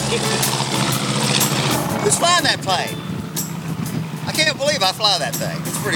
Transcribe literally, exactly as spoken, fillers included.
Who's flying that plane? I can't believe I fly that thing. It's pretty